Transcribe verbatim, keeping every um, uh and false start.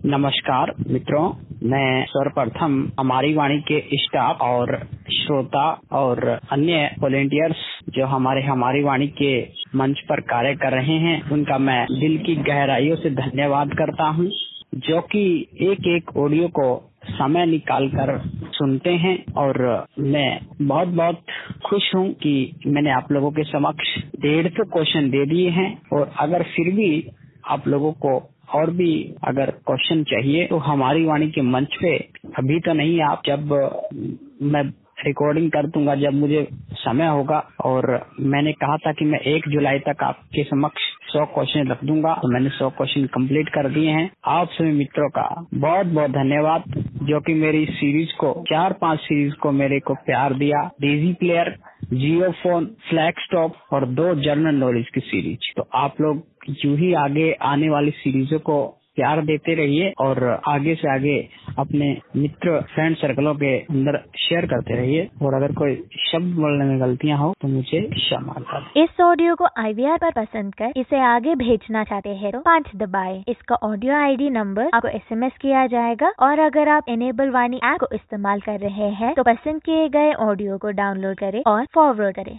नमस्कार मित्रों, मैं सर्वप्रथम हमारी वाणी के स्टाफ और श्रोता और अन्य वॉलेंटियर्स जो हमारे हमारी वाणी के मंच पर कार्य कर रहे हैं, उनका मैं दिल की गहराइयों से धन्यवाद करता हूं, जो कि एक एक ऑडियो को समय निकाल कर सुनते हैं। और मैं बहुत बहुत खुश हूं कि मैंने आप लोगों के समक्ष डेढ़ सौ क्वेश्चन दे दिए हैं। और अगर फिर भी आप लोगों को और भी अगर क्वेश्चन चाहिए तो हमारी वाणी के मंच पे अभी तो नहीं, आप जब मैं रिकॉर्डिंग कर दूंगा, जब मुझे समय होगा। और मैंने कहा था कि मैं एक जुलाई तक आपके समक्ष सौ क्वेश्चन रख दूंगा, तो मैंने सौ क्वेश्चन कंप्लीट कर दिए हैं। आप सभी मित्रों का बहुत बहुत धन्यवाद, जो कि मेरी सीरीज को चार पांच सीरीज को मेरे को प्यार दिया। डीजी प्लेयर, जियो फोन, फ्लैगस्टॉप और दो जनरल नॉलेज की सीरीज। तो आप लोग यूं ही आगे आने वाली सीरीजों को प्यार देते रहिए और आगे से आगे अपने मित्र फ्रेंड सर्कलों के अंदर शेयर करते रहिए। और अगर कोई शब्द बोलने में गलतियां हो तो मुझे क्षमा करें। इस ऑडियो को आईवीआर पर पसंद कर इसे आगे भेजना चाहते हैं तो पाँच दबाएं। इसका ऑडियो आईडी नंबर आपको एसएमएस किया जाएगा। और अगर आप एनेबल वाणी ऐप को इस्तेमाल कर रहे हैं तो पसंद किए गए ऑडियो को डाउनलोड करें और फॉरवर्ड करें।